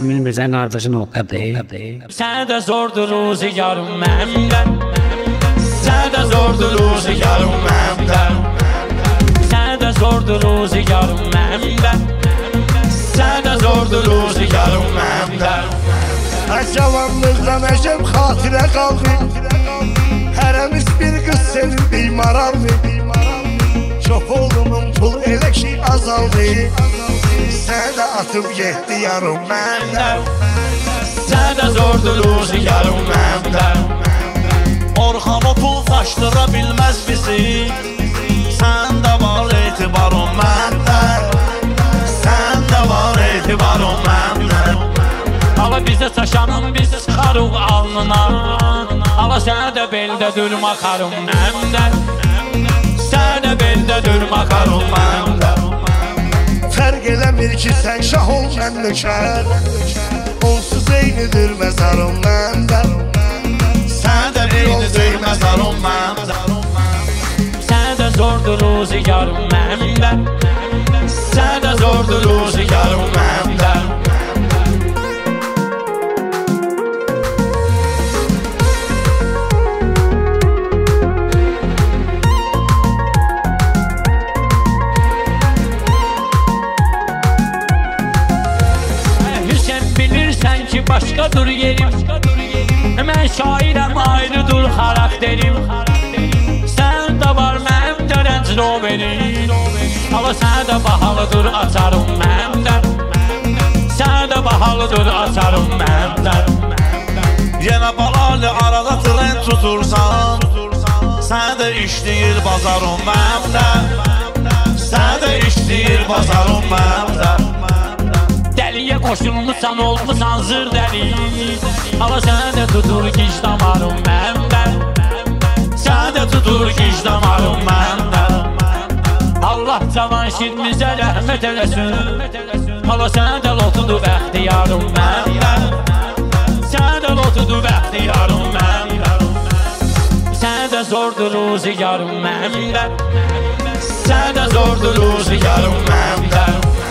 Emin Mirzənin ardışın o. Sən də zordur ruzigarım məmdən, sən də zordur ruzigarım məmdən, sən də zordur ruzigarım məmdən, sən də zordur ruzigarım məmdən. Cavanlıqdan əşəm xatirə qaldı, hərəmiz bir qız sevib bimaraldı. Çox oğlumun pul elə ki azaldı, sən də atıb getdi yarım məndən, sən də zordur ruzigarım məmdən. Orxan o pul faşdıra bilməz bizi, sən də var etibarım məndən, sən də var etibarım məndən. Hala bizə çaşanın biz çıxarıq alnına, hala sənə də beldə durma xarım məmdən, sənə də beldə durma xarım məmdən. Fərq eləmir ki sən şah ol mən nökər, onsuz eynidir məzarım məndən, sən də eynidir məzarım məndən. Sən də zordur ruzigarım məmdən, sən də zordur ruzigarım məmdən. Bilirsən ki başqadır yerim, mən şairəm ayrıdır xarakterim, sən də var məmdə Range Roverim, hala sən də bahalıdır açarım məmdən, sən də bahalıdır açarım məmdən. Yenə balalı arada tren tutursan, sən də işləyir bazarım məmdən, sən də işləyir bazarım məmdən. Dəliyə qoşulmuşsan, olmuşsan zır dəli, hala sənə də tutur gic damarım məmdən, sənə də tutur gic damarım məmdən. Allah cavan şirimizə rəhmət eləsin, hala sənə də lotudur bəxtiyarım məmdən, sənə də lotudur bəxtiyarım məmdən. Sənə də zordur ruzigarım məmdən, sənə də zordur ruzigarım məmdən.